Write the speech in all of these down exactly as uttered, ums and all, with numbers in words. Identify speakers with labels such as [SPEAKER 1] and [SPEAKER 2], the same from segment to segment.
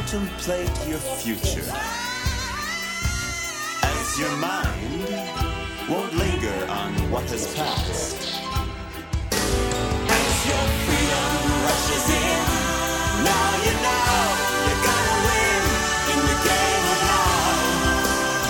[SPEAKER 1] contemplate your future, as your mind won't linger on what has passed. As your freedom rushes in, now you know you're gonna win in the game of life.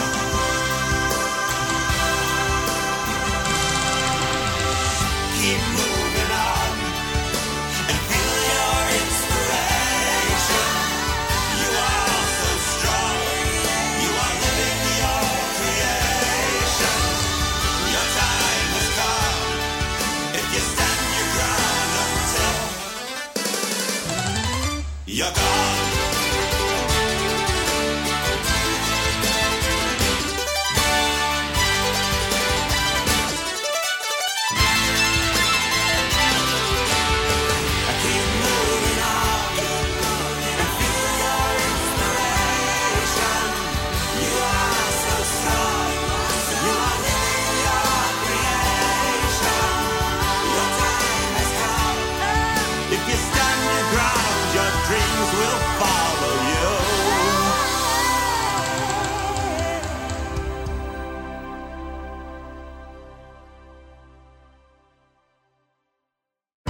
[SPEAKER 1] Keep moving on and feel your inspiration. You are so strong, you are living your creation. Your time has come if you stand your ground until you're gone.